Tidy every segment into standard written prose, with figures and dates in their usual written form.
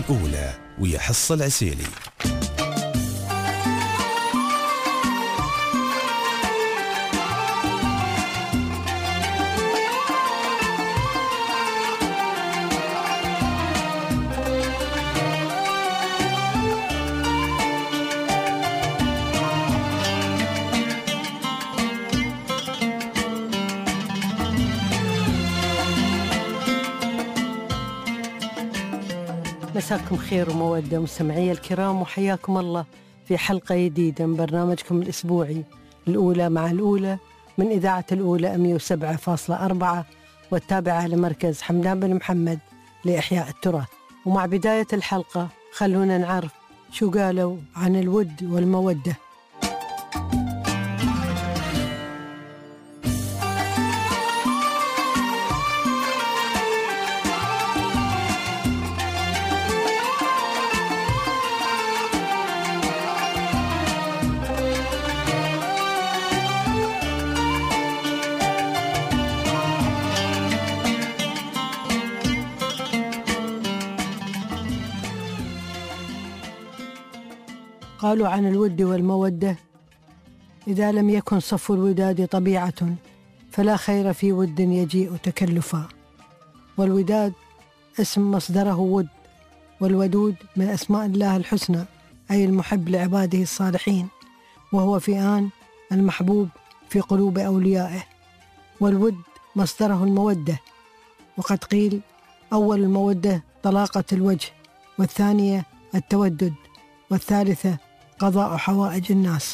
الأولى ويحص العسيلي. مساكم خير ومودة مستمعي الكرام، وحياكم الله في حلقة جديدة من برنامجكم الأسبوعي الأولى مع الأولى من إذاعة الأولى 107.4 والتابعة لمركز حمدان بن محمد لإحياء التراث. ومع بداية الحلقة خلونا نعرف شو قالوا عن الود والمودة. قالوا عن الود والمودة: إذا لم يكن صف الوداد طبيعة فلا خير في ود يجيء تكلفا. والوداد اسم مصدره ود، والودود من أسماء الله الحسنى، أي المحب لعباده الصالحين، وهو في آن المحبوب في قلوب أوليائه. والود مصدره المودة، وقد قيل أول المودة طلاقة الوجه، والثانية التودد، والثالثة قضاء حوائج الناس.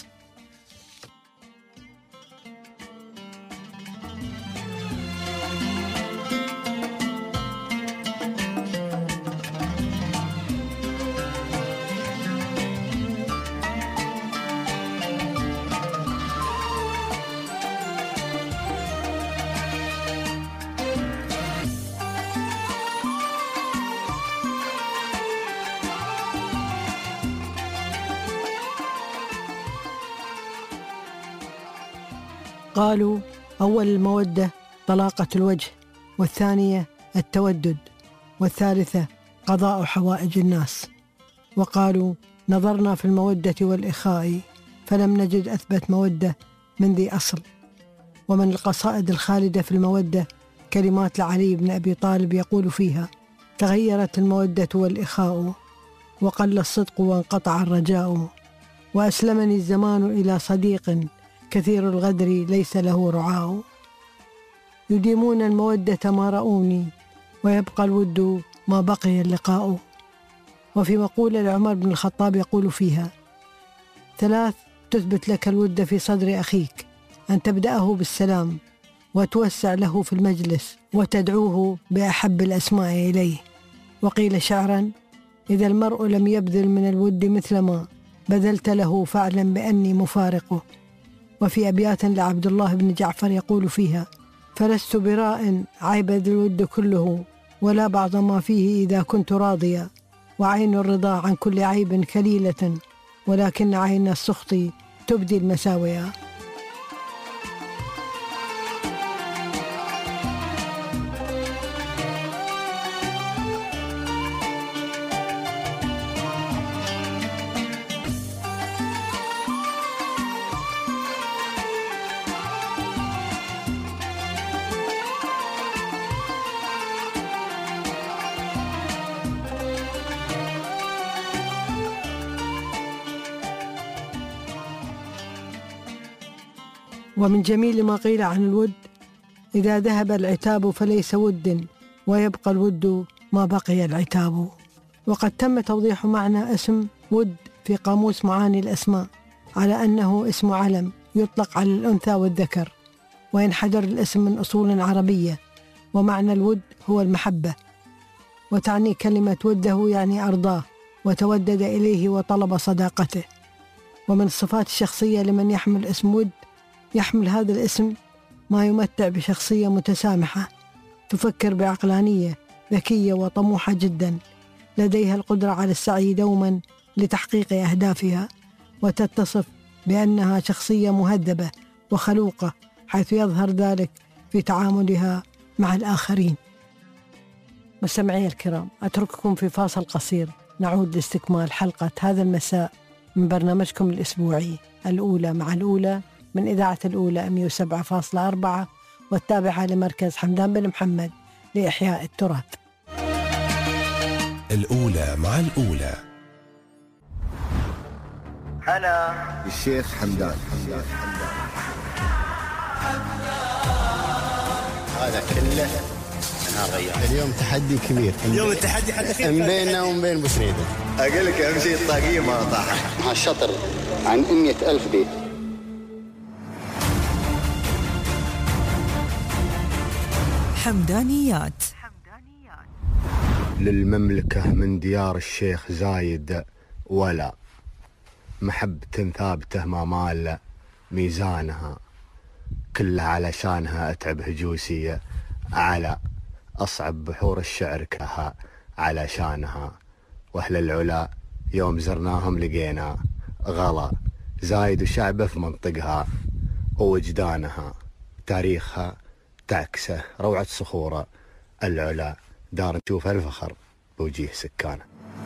قالوا أول المودة طلاقة الوجه، والثانية التودد، والثالثة قضاء حوائج الناس. وقالوا نظرنا في المودة والإخاء فلم نجد أثبت مودة من ذي أصل. ومن القصائد الخالدة في المودة كلمات لعلي بن أبي طالب يقول فيها: تغيرت المودة والإخاء وقل الصدق وانقطع الرجاء، وأسلمني الزمان إلى صديق كثير الغدر ليس له رعاء. يديمون المودة ما رأوني ويبقى الود ما بقي اللقاء. وفي مقولة لعمر بن الخطاب يقول فيها: ثلاث تثبت لك الود في صدر أخيك: أن تبدأه بالسلام، وتوسع له في المجلس، وتدعوه بأحب الأسماء إليه. وقيل شعرا: إذا المرء لم يبذل من الود مثل ما بذلت له فاعلم بأني مفارقه. وفي أبيات لعبد الله بن جعفر يقول فيها: فلست براء عيب ذي الود كله، ولا بعض ما فيه إذا كنت راضيا، وعين الرضا عن كل عيب كليلة، ولكن عين السخط تبدي المساوية. ومن جميل ما قيل عن الود: إذا ذهب العتاب فليس ود، ويبقى الود ما بقي العتاب. وقد تم توضيح معنى اسم ود في قاموس معاني الأسماء على أنه اسم علم يطلق على الأنثى والذكر، وينحدر الاسم من أصول عربية، ومعنى الود هو المحبة، وتعني كلمة وده يعني أرضاه وتودد إليه وطلب صداقته. ومن الصفات الشخصية لمن يحمل اسم ود: يحمل هذا الاسم ما يمتع بشخصية متسامحة، تفكر بعقلانية، ذكية وطموحة جدا، لديها القدرة على السعي دوما لتحقيق أهدافها، وتتصف بأنها شخصية مهذبة وخلوقة، حيث يظهر ذلك في تعاملها مع الآخرين. مستمعي الكرام، أترككم في فاصل قصير، نعود لاستكمال حلقة هذا المساء من برنامجكم الأسبوعي الأولى مع الأولى من إذاعة الأولى 107.4 والتابعة لمركز حمدان بن محمد لإحياء التراث. الأولى مع الأولى. أنا الشيخ حمدان. هذا كله أنا غير. اليوم تحدي كبير. اليوم التحدي حتى بيننا وبين بوسريدة. أقول لك أهم شيء الطاقية ما طاحت. مع الشطر عن 100,000 بيت. حمدانيات. للمملكة من ديار الشيخ زايد ولا محبة ثابتة ما مال ميزانها، كلها علشانها أتعب هجوسية على أصعب بحور الشعر كها علشانها. وأهل العلا يوم زرناهم لقينا غلا زايد وشعبه في منطقها ووجدانها، تاريخها تعكسه روعة صخورة العلا، دار نشوف الفخر بوجيه سكانه.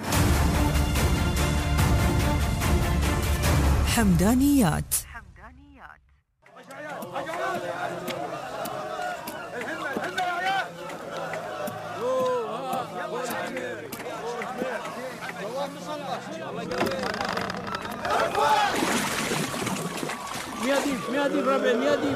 حمدانيات. مياديف ربع مياديف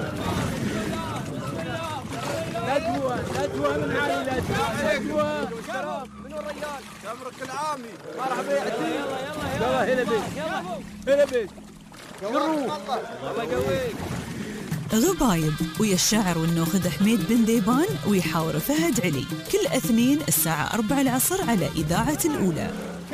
ندوة من عائلة ندوة منو الرجال تمرك العامي مرحبا يلا هلا بيت الله يقويك. غبايب ويا الشاعر والنوخذ حميد بن ديبان ويحاور فهد علي كل اثنين الساعة 4 العصر على إذاعة الأولى.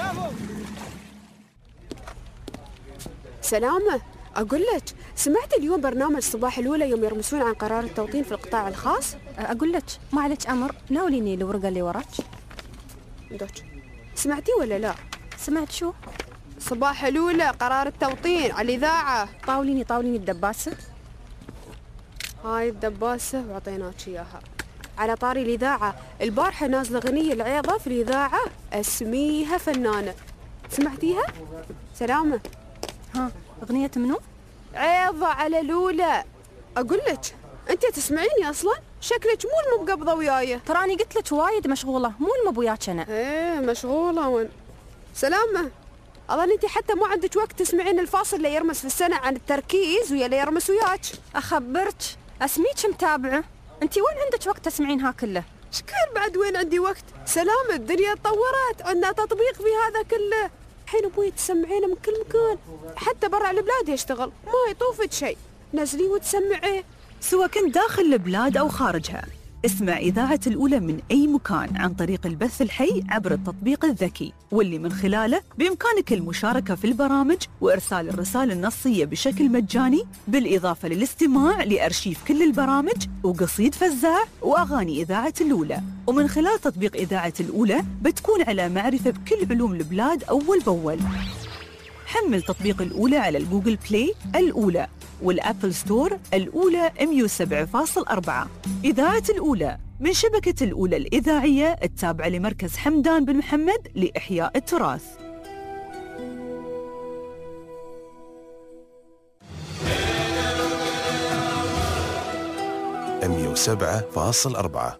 سلامة، أقول لك سمعت اليوم برنامج صباح الأولى يوم يرمسون عن قرار التوطين في القطاع الخاص؟ أقول لك ما عليك أمر، ناوليني الورقة اللي وراك. دوك سمعتي ولا لا؟ سمعت شو؟ صباح الأولى قرار التوطين على الإذاعة. طاوليني الدباسة. هاي الدباسة وعطيناك إياها. على طاري الإذاعة، البارحة نازلة غنية العيضة في الإذاعة اسميها فنانة، سمعتيها؟ سلامة. ها أغنية منو؟ عيضة على الأولى. أقول لك أنت تسمعيني أصلا؟ شكلك مو المقبضة وياي. تراني قلت لك وايد مشغولة، مو المبوياك أنا. إيه مشغولة وين؟ سلامة، أظن أنت حتى ما عندك وقت تسمعين الفاصل اللي يرمس في السنة عن التركيز ويا اللي يرمس وياك. أخبرك أسميك متابعة، أنت وين عندك وقت تسمعينها كله؟ شكل بعد وين عندي وقت؟ سلامة، الدنيا تطورت، عندنا تطبيق في هذا كله. الحين ابوي تسمعينه من كل مكان، حتى برا البلاد يشتغل، ما يطوفك شيء، نزلي وتسمعيه. سواء كنت داخل البلاد أو خارجها، اسمع إذاعة الأولى من أي مكان عن طريق البث الحي عبر التطبيق الذكي، واللي من خلاله بإمكانك المشاركة في البرامج وإرسال الرسائل النصية بشكل مجاني، بالإضافة للاستماع لأرشيف كل البرامج وقصيد فزاع وأغاني إذاعة الأولى. ومن خلال تطبيق إذاعة الأولى بتكون على معرفة بكل علوم البلاد أول بأول. حمل تطبيق الأولى على الجوجل بلاي الأولى والأبل ستور الأولى 107.4. إذاعة الأولى من شبكة الأولى الإذاعية التابعة لمركز حمدان بن محمد لإحياء التراث. أميو 7.4.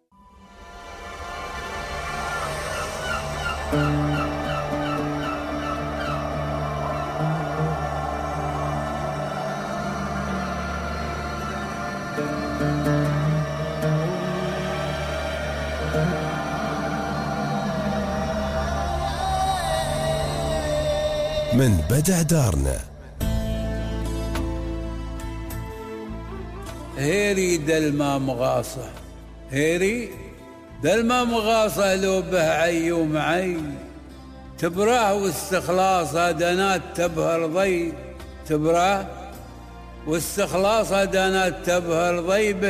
من بدع دارنا. هيري دلما مغاصة، هيري دلما مغاصة لو به عي ومعي، تبراه واستخلاصه دنات تبهر ضي، تبراه واستخلاصه دنات تبهر ضي، به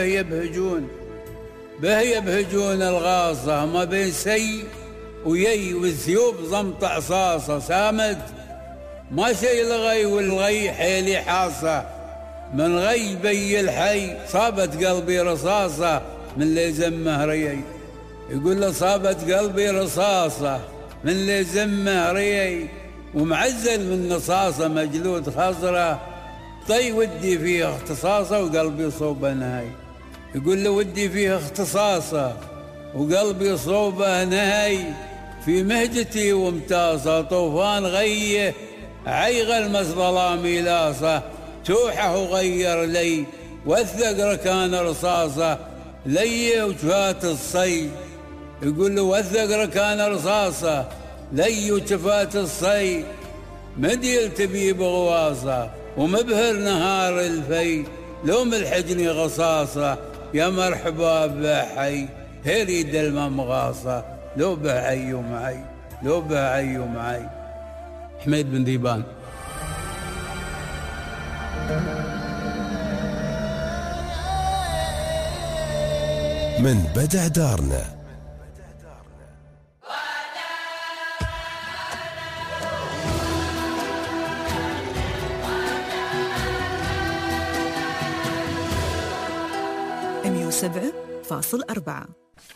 يبهجون الغاصة ما بين سي ويي، والثيوب ضمط عصاصة سامد ما شي الغي، والغي حيلي حاصة من غي بي الحي، صابت قلبي رصاصة من اللي زمه ريي. يقول له صابت قلبي رصاصة من اللي زمه ريي، ومعزل من نصاصة مجلود خضرة، طي ودي فيه اختصاصة وقلبي صوبه نهاي. يقول له ودي فيه اختصاصة وقلبي صوبه نهاي، في مهجتي ومتاصة طوفان غيه، عيغ المس ظلامي لاصة، توحه وغير لي وثق ركان رصاصة لي وجفات الصي. يقول له وثق ركان رصاصة لي وجفات الصي، مدي التبي بغواصة ومبهر نهار الفي، لو ملحجني غصاصة يا مرحبا بحي، هريد الممغاصة لو بحي ومعي، لو بحي ومعي. حميد بن ذيبان. من بدع دارنا. $107.4.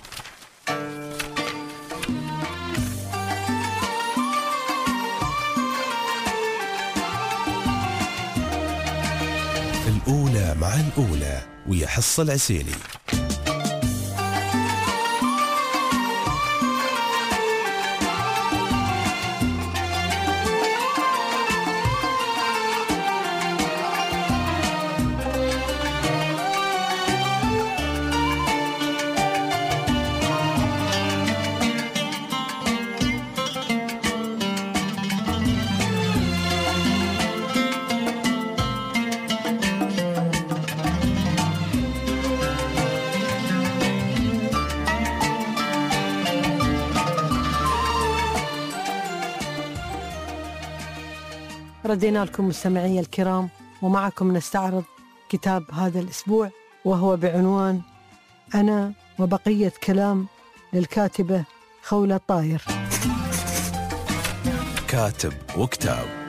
الأولى مع الأولى ويحص العسيلي. ردينا لكم مستمعي الكرام، ومعكم نستعرض كتاب هذا الأسبوع، وهو بعنوان أنا وبقية كلام للكاتبة خولة الطاير. كاتب وكتاب.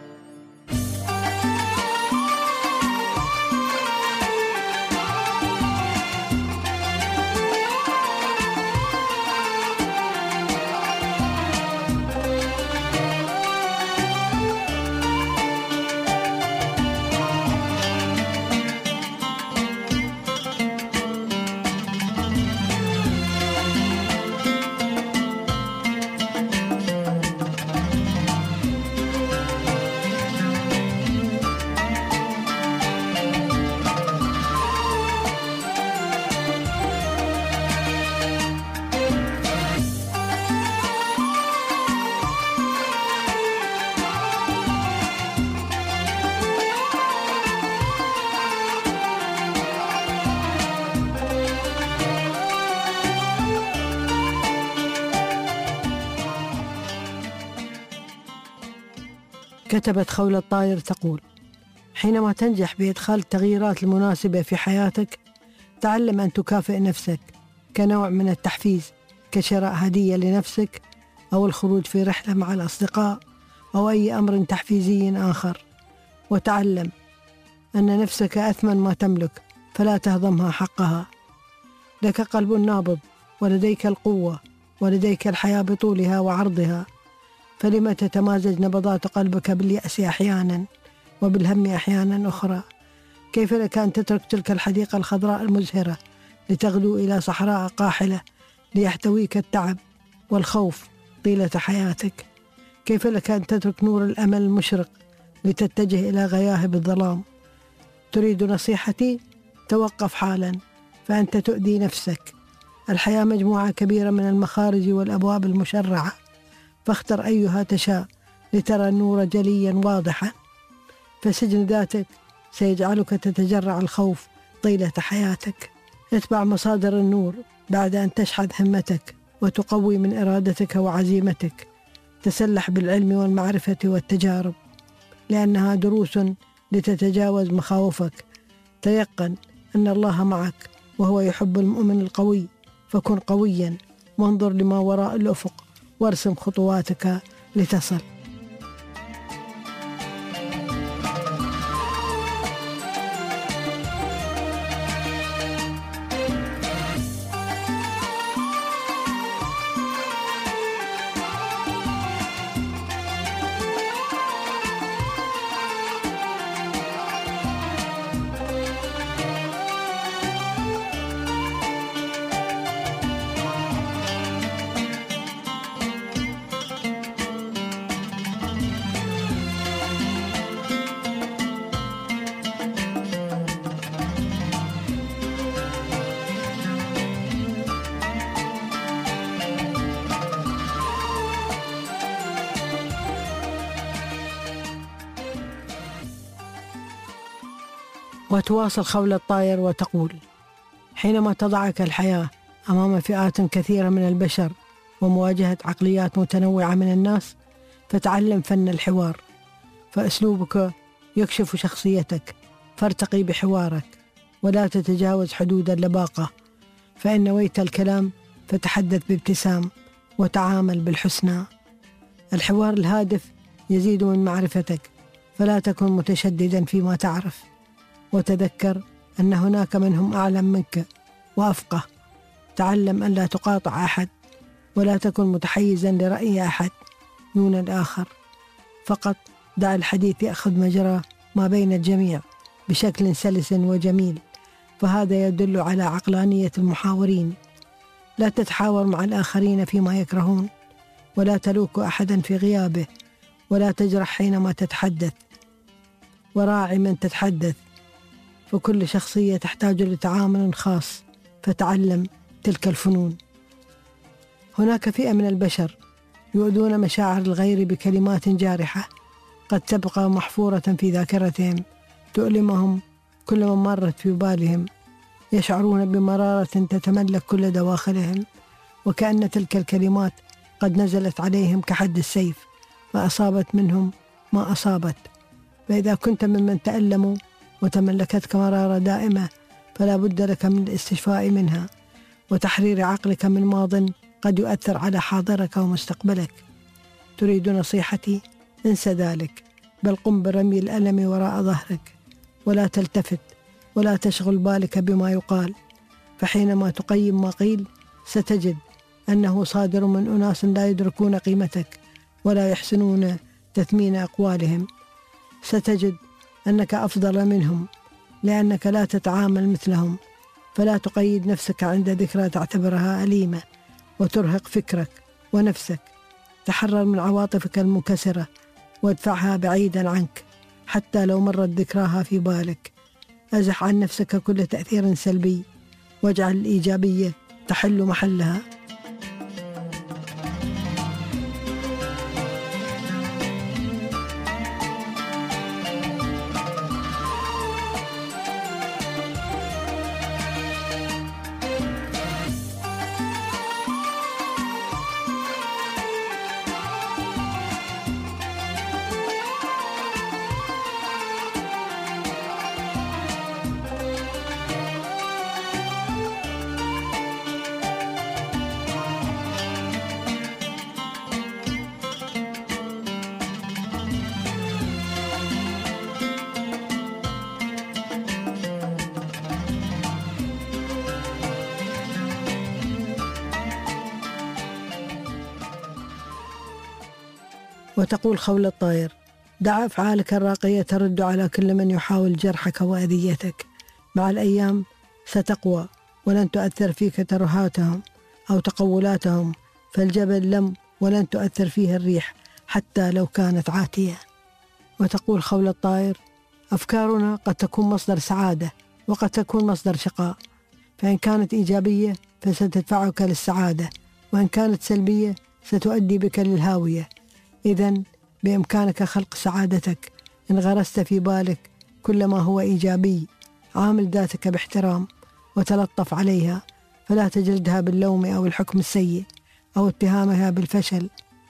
كتبت خولة الطاير تقول: حينما تنجح بإدخال التغييرات المناسبة في حياتك، تعلم أن تكافئ نفسك كنوع من التحفيز، كشراء هدية لنفسك أو الخروج في رحلة مع الأصدقاء أو أي أمر تحفيزي آخر. وتعلم أن نفسك أثمن ما تملك، فلا تهضمها حقها. لك قلب نابض، ولديك القوة، ولديك الحياة بطولها وعرضها، فلما تتمازج نبضات قلبك باليأس أحيانا وبالهم أحيانا أخرى؟ كيف لك أن تترك تلك الحديقة الخضراء المزهرة لتغدو إلى صحراء قاحلة ليحتويك التعب والخوف طيلة حياتك؟ كيف لك أن تترك نور الأمل المشرق لتتجه إلى غياهب الظلام؟ تريد نصيحتي؟ توقف حالا، فأنت تؤذي نفسك. الحياة مجموعة كبيرة من المخارج والأبواب المشرعة، فاختر أيها تشاء لترى النور جليا واضحا، فسجن ذاتك سيجعلك تتجرع الخوف طيلة حياتك. اتبع مصادر النور بعد أن تشحذ همتك وتقوي من إرادتك وعزيمتك. تسلح بالعلم والمعرفة والتجارب، لأنها دروس لتتجاوز مخاوفك. تيقن أن الله معك وهو يحب المؤمن القوي، فكن قويا وانظر لما وراء الأفق وارسم خطواتك لتصل. وتواصل خولة الطاير وتقول: حينما تضعك الحياة أمام فئات كثيرة من البشر ومواجهة عقليات متنوعة من الناس، فتعلم فن الحوار، فأسلوبك يكشف شخصيتك، فارتقي بحوارك ولا تتجاوز حدود اللباقة، فإن نويت الكلام فتحدث بابتسام وتعامل بالحسنى. الحوار الهادف يزيد من معرفتك، فلا تكن متشددا فيما تعرف، وتذكر أن هناك منهم أعلم منك وأفقه. تعلم أن لا تقاطع أحد، ولا تكن متحيزا لرأي أحد دون الآخر، فقط دع الحديث يأخذ مجراه ما بين الجميع بشكل سلس وجميل، فهذا يدل على عقلانية المحاورين. لا تتحاور مع الآخرين فيما يكرهون، ولا تلوك أحدا في غيابه، ولا تجرح حينما تتحدث، وراعي من تتحدث، فكل شخصية تحتاج لتعامل خاص، فتعلم تلك الفنون. هناك فئة من البشر يؤذون مشاعر الغير بكلمات جارحة قد تبقى محفورة في ذاكرتهم، تؤلمهم كلما مرت في بالهم، يشعرون بمرارة تتملك كل دواخلهم، وكأن تلك الكلمات قد نزلت عليهم كحد السيف، فأصابت منهم ما أصابت. فإذا كنت ممن تألموا وتملكتك مرارة دائمة، فلا بد لك من الاستشفاء منها وتحرير عقلك من ماضٍ قد يؤثر على حاضرك ومستقبلك. تريد نصيحتي؟ انسى ذلك، بل قم برمي الألم وراء ظهرك، ولا تلتفت ولا تشغل بالك بما يقال، فحينما تقيم ما قيل ستجد أنه صادر من أناس لا يدركون قيمتك ولا يحسنون تثمين أقوالهم. ستجد أنك أفضل منهم لأنك لا تتعامل مثلهم، فلا تقيد نفسك عند ذكرى تعتبرها أليمة وترهق فكرك ونفسك. تحرر من عواطفك المنكسرة وادفعها بعيدا عنك حتى لو مرت ذكراها في بالك. أزح عن نفسك كل تأثير سلبي، واجعل الإيجابية تحل محلها. وتقول خولة الطاير: دع أفعالك الراقية ترد على كل من يحاول جرحك وأذيتك. مع الأيام ستقوى ولن تؤثر فيك ترهاتهم أو تقولاتهم، فالجبل لم ولن تؤثر فيه الريح حتى لو كانت عاتية. وتقول خولة الطاير: أفكارنا قد تكون مصدر سعادة وقد تكون مصدر شقاء، فإن كانت إيجابية فستدفعك للسعادة، وإن كانت سلبية ستؤدي بك للهاوية. إذن بإمكانك خلق سعادتك إن غرست في بالك كل ما هو إيجابي. عامل ذاتك باحترام وتلطف عليها، فلا تجلدها باللوم أو الحكم السيء أو اتهامها بالفشل،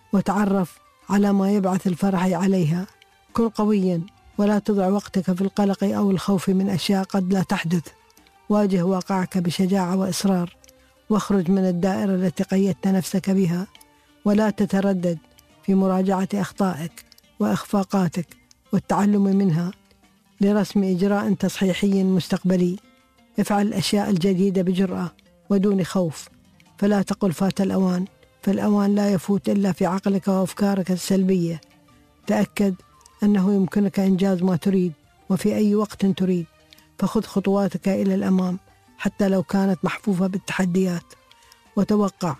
وتعرف على ما يبعث الفرح عليها. كن قويا ولا تضع وقتك في القلق أو الخوف من أشياء قد لا تحدث. واجه واقعك بشجاعة وإصرار، واخرج من الدائرة التي قيدت نفسك بها، ولا تتردد في مراجعة أخطائك وإخفاقاتك والتعلم منها لرسم إجراء تصحيحي مستقبلي. افعل الأشياء الجديدة بجرأة ودون خوف، فلا تقل فات الأوان، فالأوان لا يفوت إلا في عقلك وأفكارك السلبية. تأكد أنه يمكنك إنجاز ما تريد وفي أي وقت تريد، فخذ خطواتك إلى الأمام حتى لو كانت محفوفة بالتحديات، وتوقع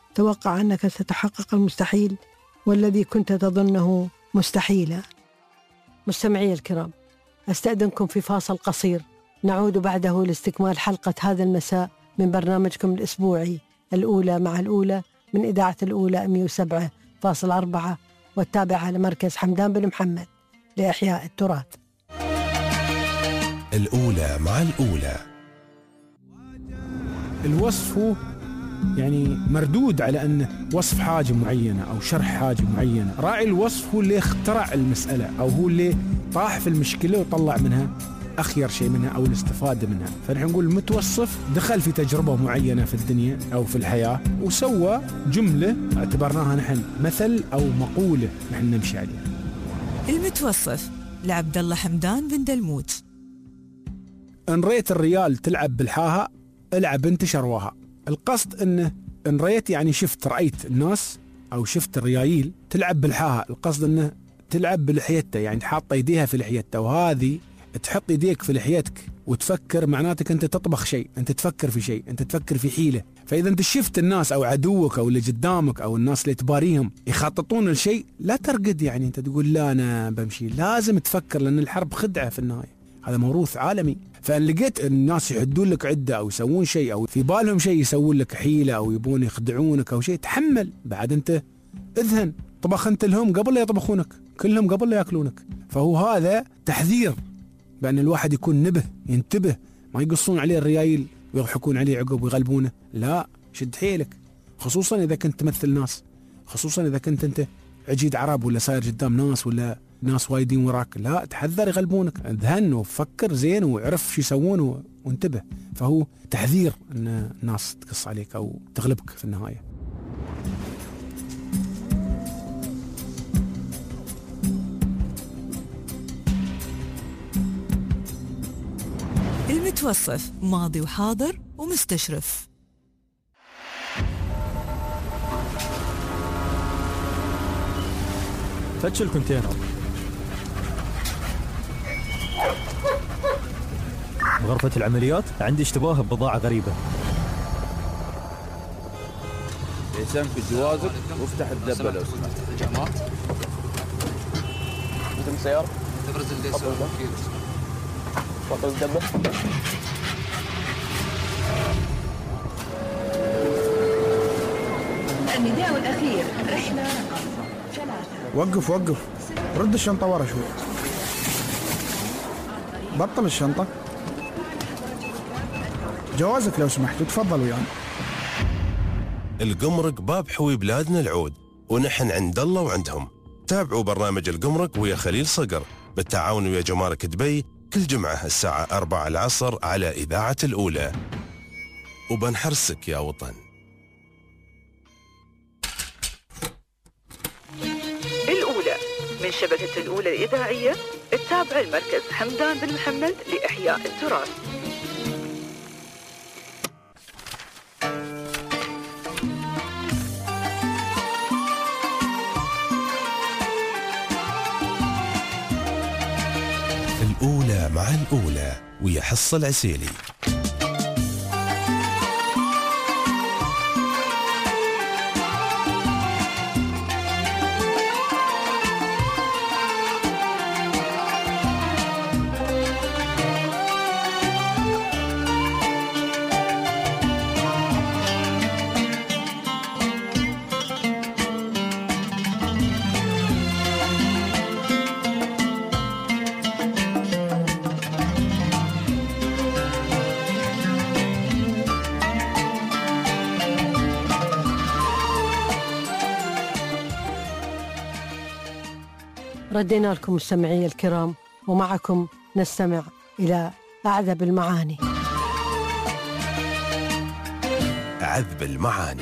أنك ستحقق المستحيل والذي كنت تظنه مستحيلا. مستمعي الكرام، أستأذنكم في فاصل قصير، نعود بعده لاستكمال حلقة هذا المساء من برنامجكم الأسبوعي الأولى مع الأولى من إذاعة الأولى 107.4 والتابعة لمركز حمدان بن محمد لإحياء التراث. الأولى مع الأولى. الوصف هو يعني مردود على أنه وصف حاجة معينة أو شرح حاجة معينة. راعي الوصف هو اللي اخترع المسألة أو هو اللي طاح في المشكلة وطلع منها أخير شيء منها أو الاستفادة منها. فنحن نقول المتوصف دخل في تجربة معينة في الدنيا أو في الحياة وسوى جملة اعتبرناها نحن مثل أو مقولة نحن نمشي عليها. المتوصف لعبد الله حمدان بن دلموت. إن ريت الريال تلعب بالحاها العب انت شرواها. القصد انه ان ريت يعني رأيت الناس او شفت الريايل تلعب بالحاها. القصد انه تلعب بلحيتها، يعني حاطه ايديها في لحيتها، وهذه تحط ايديك في لحيتك وتفكر معناتك انت تطبخ شيء، انت تفكر في شيء، انت تفكر في حيلة. فاذا انت شفت الناس او عدوك او اللي قدامك او الناس اللي تباريهم يخططون لشيء لا ترقد، يعني انت تقول لا انا بمشي، لازم تفكر لان الحرب خدعة في النهاية، هذا موروث عالمي. فان لقيت الناس يحدون لك عدة او يسوون شيء او في بالهم شيء يسوون لك حيلة او يبون يخدعونك او شيء، تحمل بعد، انت اذهن. طبخ انت لهم قبل لا يطبخونك، كلهم قبل لا ياكلونك. فهو هذا تحذير بأن الواحد يكون نبه، ينتبه، ما يقصون عليه الريايل ويضحكون عليه عقب ويغلبونه، لا، شد حيلك، خصوصا إذا كنت تمثل ناس، خصوصا إذا كنت أنت عجيد عرب ولا صاير قدام ناس ولا ناس وايدين وراك، لا، تحذر يغلبونك. اذهن وفكر زين وعرف شو يسوون وانتبه. فهو تحذير أن الناس تقص عليك أو تغلبك في النهاية. المتوصف ماضي وحاضر ومستشرف. فتش الكونتينر. بغرفة العمليات عندي اشتباه ببضاعة غريبة. يسام في جوازك وافتح الدبة لو سمحت. جماعة انت من سيارة؟ تبرز الدبة. فضل الدبة. النداء الأخير رحلة وقف رد الشنطة ورا شوي. بطل الشنطة. جوازك لو سمحت وتفضل ويانا. القمرك باب حوي بلادنا العود، ونحن عند الله وعندهم. تابعوا برنامج القمرك ويا خليل صقر بالتعاون ويا جمارك دبي كل جمعة الساعة 4 العصر على إذاعة الأولى. وبنحرسك يا وطن. الأولى من شبكة الأولى الإذاعية، التابعة المركز حمدان بن محمد لإحياء التراث. الأولى مع الأولى ويا حصة العسيلي. ردينا لكم مستمعي الكرام، ومعكم نستمع إلى أعذب المعاني. عذب المعاني.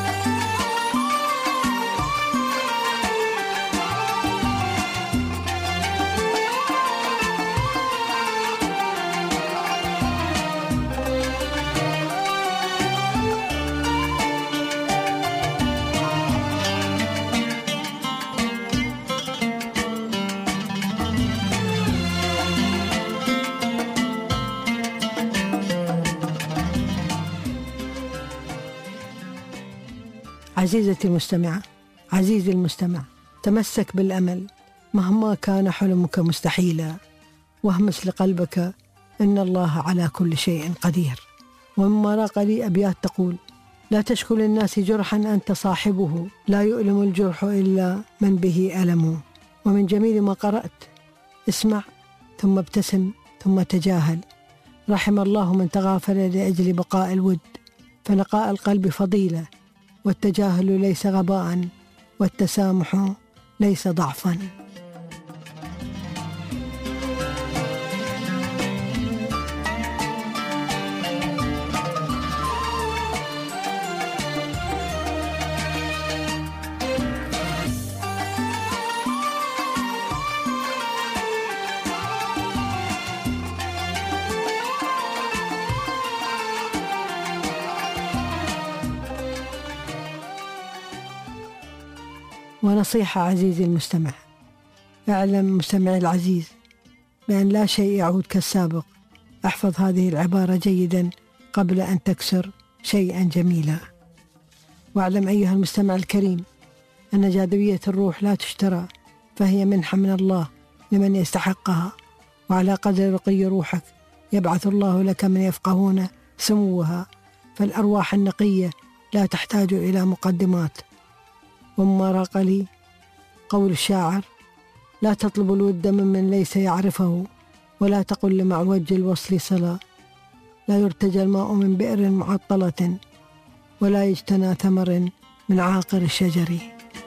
عزيزتي المستمعة، عزيزي المستمع، تمسك بالأمل مهما كان حلمك مستحيلا، واهمس لقلبك إن الله على كل شيء قدير. ومما راق لي أبيات تقول: لا تشكو للناس جرحا أنت صاحبه، لا يؤلم الجرح إلا من به ألم. ومن جميل ما قرأت اسمع ثم ابتسم ثم تجاهل. رحم الله من تغافل لأجل بقاء الود، فنقاء القلب فضيلة، والتجاهل ليس غباء، والتسامح ليس ضعفا. ونصيحة عزيزي المستمع، اعلم مستمعي العزيز بأن لا شيء يعود كالسابق. احفظ هذه العبارة جيدا قبل أن تكسر شيئا جميلا. واعلم أيها المستمع الكريم أن جاذبية الروح لا تشترى، فهي منحة من الله لمن يستحقها، وعلى قدر رقي روحك يبعث الله لك من يفقهون سموها. فالأرواح النقية لا تحتاج إلى مقدمات. ومما راق لي قول الشاعر: لا تطلب الود ممن ليس يعرفه، ولا تقل لمعوج الوصل صلا. لا يرتجى الماء من بئر معطلة، ولا يجتنى ثمر من عاقر الشجر.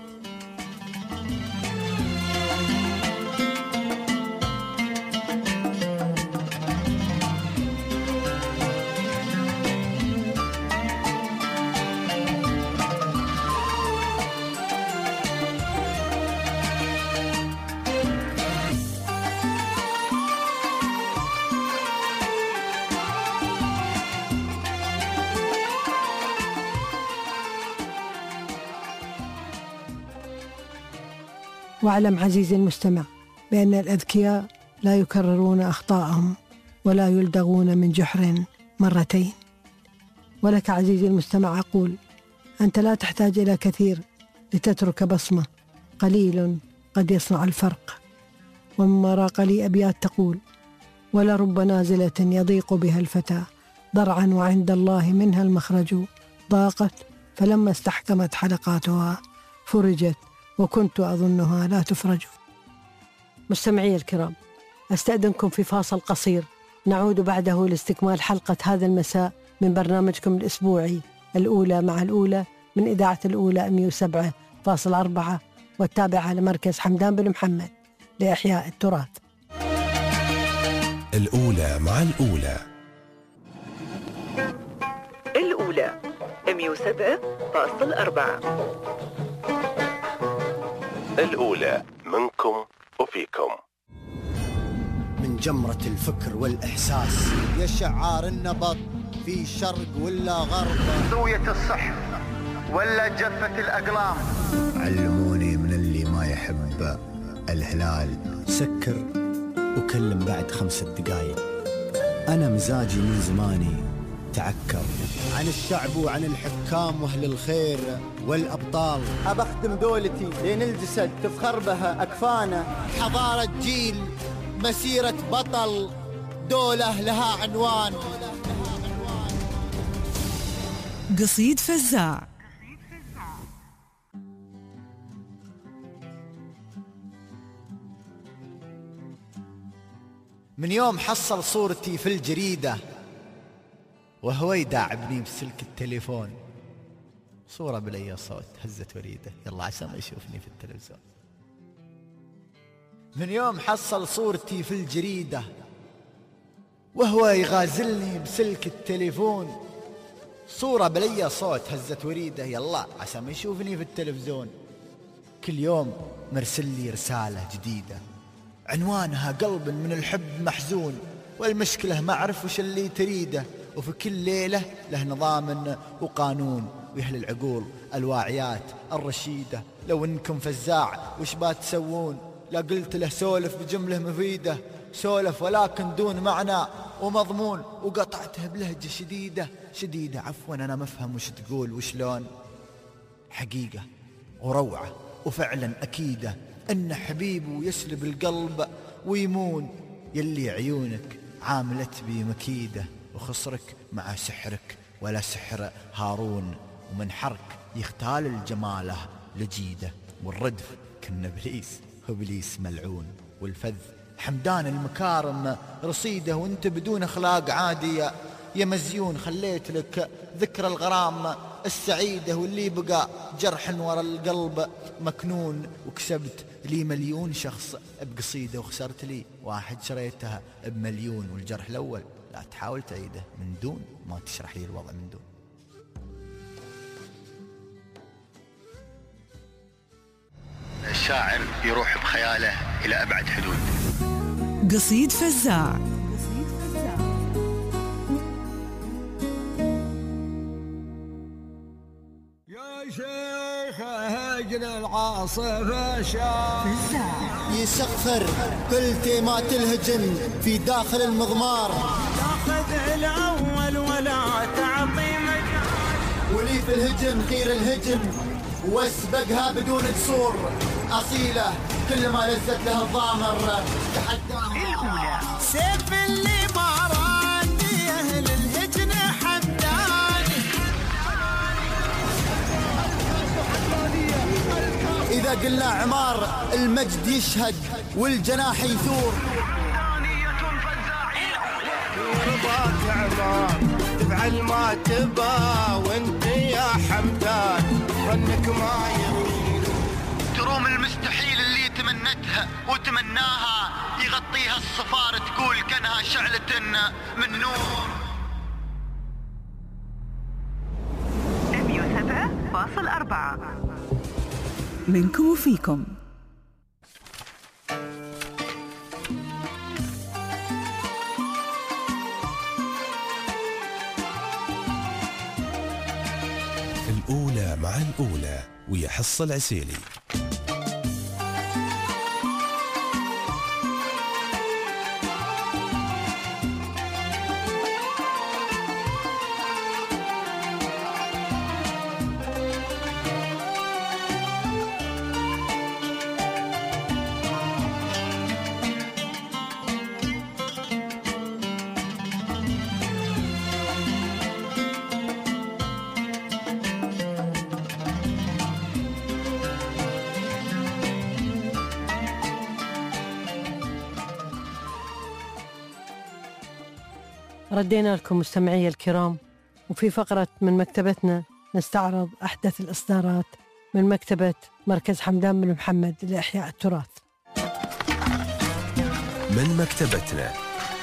واعلم عزيزي المستمع بأن الأذكياء لا يكررون أخطاءهم، ولا يلدغون من جحر مرتين. ولك عزيزي المستمع أقول: أنت لا تحتاج إلى كثير لتترك بصمة، قليل قد يصنع الفرق. ومما راق لي أبيات تقول: ولرب نازلة يضيق بها الفتى، ضرعا وعند الله منها المخرج، ضاقت فلما استحكمت حلقاتها فرجت، وكنت أظنها لا تفرج. مستمعي الكرام، أستأذنكم في فاصل قصير، نعود بعده لاستكمال حلقة هذا المساء من برنامجكم الأسبوعي الأولى مع الأولى من إذاعة الأولى 107.4 والتابعة لمركز حمدان بن محمد لإحياء التراث. الأولى مع الأولى. الأولى 107.4. الأولى منكم وفيكم. من جمرة الفكر والإحساس يا شعار النبض في شرق ولا غرب، سوية الصحف ولا جفة الأقلام. علموني من اللي ما يحب الهلال سكر وكلم بعد 5 دقايق. أنا مزاجي من زماني تعكر عن الشعب وعن الحكام واهل الخير والأبطال. أبخدم دولتي لين الجسد تفخر بها أكفانه. حضارة جيل، مسيرة بطل، دولة لها عنوان. قصيد فزاع. من يوم حصل صورتي في الجريدة وهو يداعبني بسلك التليفون، صورة بلي صوت هزت وريده، يلا عشان ما يشوفني في التلفزيون. من يوم حصل صورتي في الجريدة وهو يغازلني بسلك التليفون، صورة بلي صوت هزت وريده، يلا عشان ما يشوفني في التلفزيون. كل يوم مرسل لي رسالة جديدة عنوانها قلب من الحب محزون، والمشكلة ما أعرف وش اللي تريده. وفي كل ليلة له نظام وقانون، ويهل العقول الواعيات الرشيدة. لو إنكم فزاع وش بتسوون؟ لا قلت له سولف بجملة مفيدة، سولف ولكن دون معنى ومضمون، وقطعته بلهجة شديدة عفوا أنا مفهم وش تقول وشلون. حقيقة وروعة وفعلا أكيدة أن حبيبه يسلب القلب ويمون، يلي عيونك عاملت بي مكيدة، وخصرك مع سحرك ولا سحر هارون، ومن حرك يختال الجماله لجيده، والردف كن إبليس ملعون، والفذ حمدان المكارم رصيده وانت بدون أخلاق عادية. يا مزيون خليت لك ذكرى الغرام السعيدة، واللي بقى جرح ورا القلب مكنون. وكسبت لي 1,000,000 شخص بقصيدة، وخسرت لي واحد شريتها ب1,000,000. والجرح الأول لا تحاول تعيده من دون ما تشرح لي الوضع من دون. الشاعر يروح بخياله إلى أبعد حدود. قصيد فزاع. يا شيخ هجن العاصفة فزاع يسخر كل تيمات الهجن في داخل المضمار، تاخذ الأول ولا تعطي مجال، ولي في الهجن خير الهجن واسبقها بدون قصور. أصيلة كل ما لزت لها الضامر تحداها. سيف اللي ما راندي أهل الهجن حمداني. إذا قلنا عمار المجد يشهد والجناح يثور. رضاك عمار تفعل ما تبى، وانت يا حمدان ظنك ما يريد. تروم المستحيل اللي تمنتها وتمناها، يغطيها الصفار تقول كانها شعلة من نور. 107.4 منكم وفيكم. الأولى مع الأولى ويحص العسيلي. ردينا لكم مستمعي الكرام، وفي فقرة من مكتبتنا نستعرض أحدث الإصدارات من مكتبة مركز حمدان بن محمد لإحياء التراث. من مكتبتنا.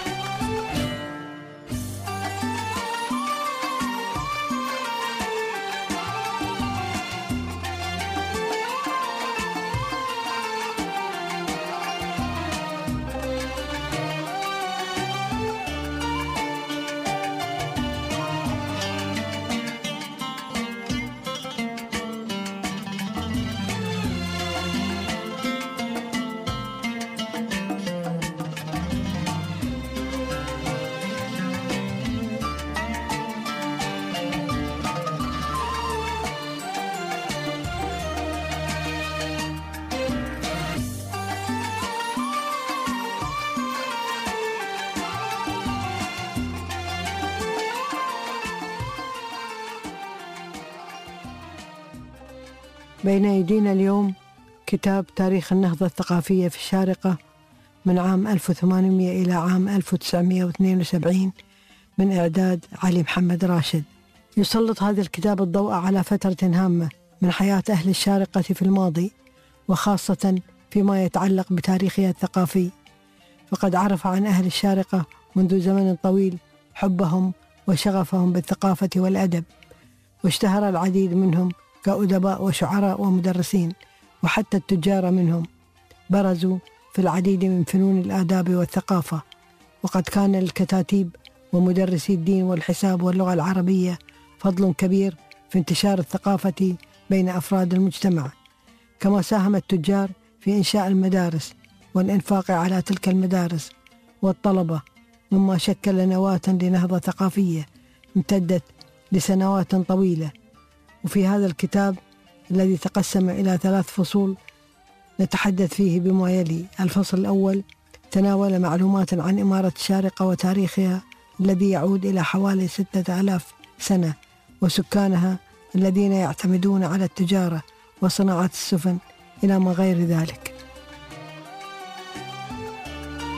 بين أيدينا اليوم كتاب تاريخ النهضة الثقافية في الشارقة من عام 1800 إلى عام 1972 من إعداد علي محمد راشد. يسلط هذا الكتاب الضوء على فترة هامة من حياة أهل الشارقة في الماضي، وخاصة فيما يتعلق بتاريخها الثقافي، فقد عرف عن أهل الشارقة منذ زمن طويل حبهم وشغفهم بالثقافة والأدب، واشتهر العديد منهم كأدباء وشعراء ومدرسين، وحتى التجار منهم برزوا في العديد من فنون الآداب والثقافة. وقد كان للكتاتيب ومدرسي الدين والحساب واللغة العربية فضل كبير في انتشار الثقافة بين أفراد المجتمع، كما ساهم التجار في إنشاء المدارس والإنفاق على تلك المدارس والطلبة، مما شكل نواة لنهضة ثقافية امتدت لسنوات طويلة. وفي هذا الكتاب الذي تقسم إلى 3 فصول نتحدث فيه بما يلي. الفصل الأول تناول معلومات عن إمارة الشارقة وتاريخها الذي يعود إلى حوالي 6000 سنة، وسكانها الذين يعتمدون على التجارة وصناعة السفن إلى ما غير ذلك.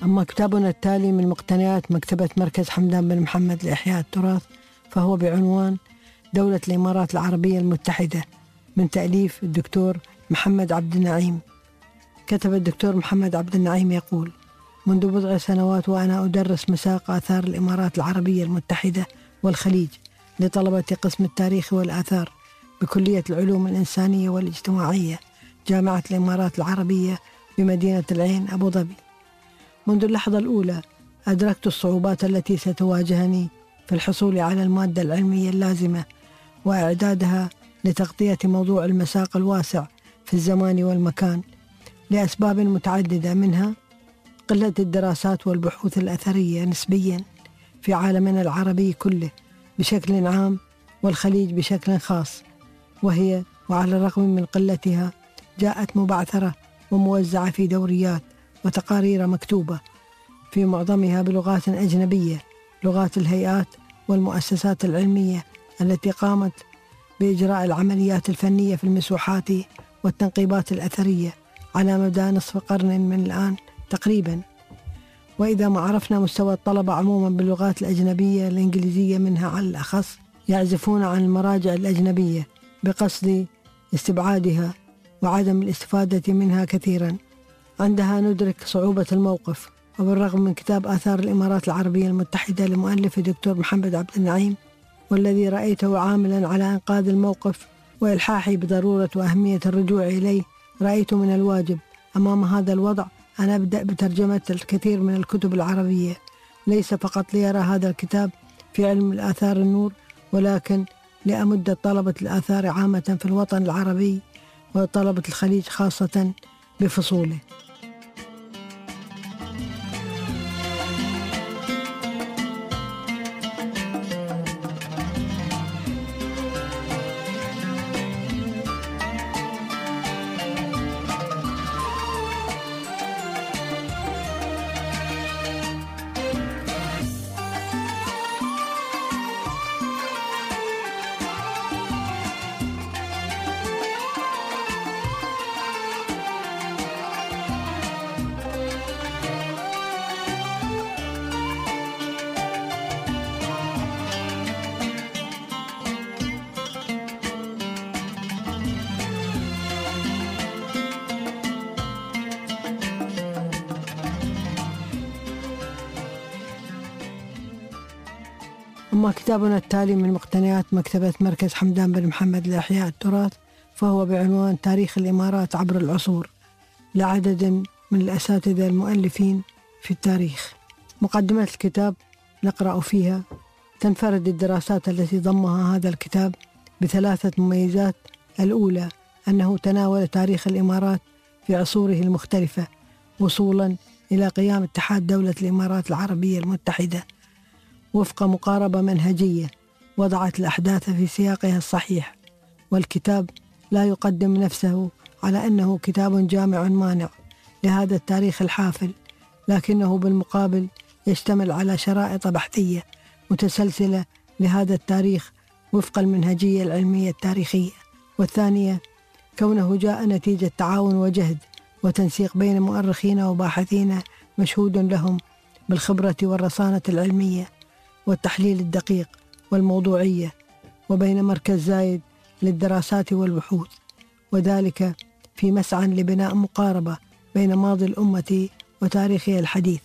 أما كتابنا التالي من مقتنيات مكتبة مركز حمدان بن محمد لإحياء التراث فهو بعنوان دولة الإمارات العربية المتحدة من تأليف الدكتور محمد عبد النعيم. كتب الدكتور محمد عبد النعيم يقول: منذ بضع سنوات وأنا أدرس مساق آثار الإمارات العربية المتحدة والخليج لطلبة قسم التاريخ والآثار بكلية العلوم الإنسانية والاجتماعية جامعة الإمارات العربية بمدينة العين أبو ظبي. منذ اللحظة الأولى أدركت الصعوبات التي ستواجهني في الحصول على المادة العلمية اللازمة وإعدادها لتغطية موضوع المساق الواسع في الزمان والمكان لأسباب متعددة، منها قلة الدراسات والبحوث الأثرية نسبيا في عالمنا العربي كله بشكل عام والخليج بشكل خاص، وعلى الرغم من قلتها جاءت مبعثرة وموزعة في دوريات وتقارير مكتوبة في معظمها بلغات أجنبية، لغات الهيئات والمؤسسات العلمية التي قامت بإجراء العمليات الفنية في المسوحات والتنقيبات الأثرية على مدى نصف قرن من الآن تقريبا. وإذا ما عرفنا مستوى الطلبة عموما باللغات الأجنبية الإنجليزية منها على الأخص يعزفون عن المراجع الأجنبية بقصد استبعادها وعدم الاستفادة منها كثيرا، عندها ندرك صعوبة الموقف. وبالرغم من كتاب آثار الإمارات العربية المتحدة لمؤلف الدكتور محمد عبد النعيم والذي رأيته عاملا على إنقاذ الموقف وإلحاحي بضرورة وأهمية الرجوع إليه، رأيت من الواجب أمام هذا الوضع أن أبدأ بترجمة الكثير من الكتب العربية، ليس فقط ليرى هذا الكتاب في علم الآثار النور، ولكن لأمد طلبة الآثار عامة في الوطن العربي وطلبة الخليج خاصة بفصوله. أما كتابنا التالي من مقتنيات مكتبة مركز حمدان بن محمد لإحياء التراث فهو بعنوان تاريخ الإمارات عبر العصور لعدد من الأساتذة المؤلفين في التاريخ. مقدمة الكتاب نقرأ فيها: تنفرد الدراسات التي ضمها هذا الكتاب بثلاثة مميزات. الأولى أنه تناول تاريخ الإمارات في عصوره المختلفة وصولا إلى قيام اتحاد دولة الإمارات العربية المتحدة وفق مقاربة منهجية وضعت الأحداث في سياقها الصحيح. والكتاب لا يقدم نفسه على أنه كتاب جامع مانع لهذا التاريخ الحافل، لكنه بالمقابل يشتمل على شرائط بحثية متسلسلة لهذا التاريخ وفق المنهجية العلمية التاريخية. والثانية كونه جاء نتيجة تعاون وجهد وتنسيق بين مؤرخين وباحثين مشهود لهم بالخبرة والرصانة العلمية والتحليل الدقيق والموضوعية، وبين مركز زايد للدراسات والبحوث، وذلك في مسعى لبناء مقاربة بين ماضي الأمة وتاريخها الحديث.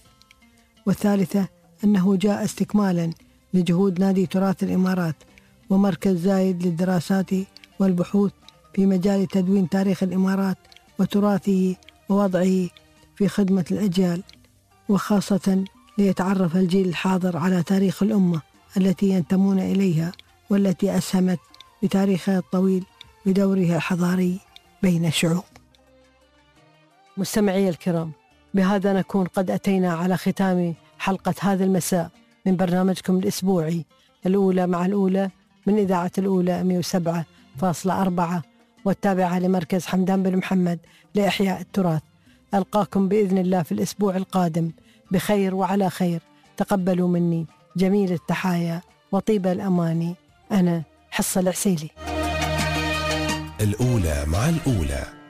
والثالثة أنه جاء استكمالا لجهود نادي تراث الإمارات ومركز زايد للدراسات والبحوث في مجال تدوين تاريخ الإمارات وتراثه ووضعه في خدمة الأجيال، وخاصة ليتعرف الجيل الحاضر على تاريخ الأمة التي ينتمون إليها والتي أسهمت بتاريخها الطويل بدورها الحضاري بين الشعوب. مستمعي الكرام، بهذا نكون قد أتينا على ختام حلقة هذا المساء من برنامجكم الأسبوعي الأولى مع الأولى من إذاعة الأولى 107.4 والتابعة لمركز حمدان بن محمد لإحياء التراث. ألقاكم بإذن الله في الأسبوع القادم بخير وعلى خير. تقبلوا مني جميل التحايا وطيب الأماني. أنا حصة العسيلي. الأولى مع الأولى.